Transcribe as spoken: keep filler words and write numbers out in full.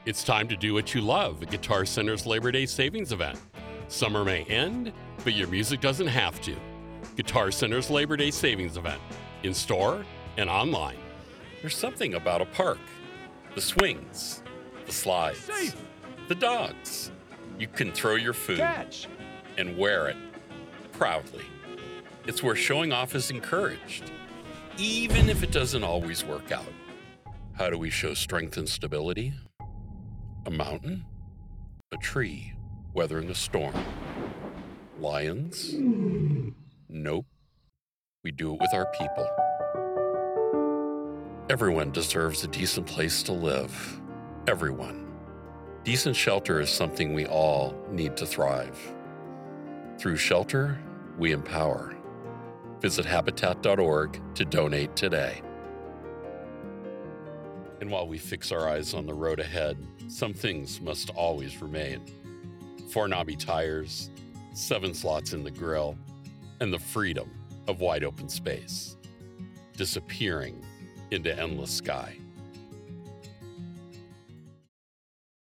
It's time to do what you love at Guitar Center's Labor Day Savings Event. Summer may end, but your music doesn't have to. Guitar Center's Labor Day Savings Event, in store and online. There's something about a park. The swings, the slides, Safe. the dogs. You can throw your food Catch. and wear it proudly. It's where showing off is encouraged, even if it doesn't always work out. How do we show strength and stability? A mountain? A tree weathering a storm? Lions? Nope. We do it with our people. Everyone deserves a decent place to live. Everyone. Decent shelter is something we all need to thrive. Through shelter, we empower. Visit habitat dot org to donate today. And while we fix our eyes on the road ahead, some things must always remain. Four knobby tires, seven slots in the grill, and the freedom of wide open space, disappearing into endless sky.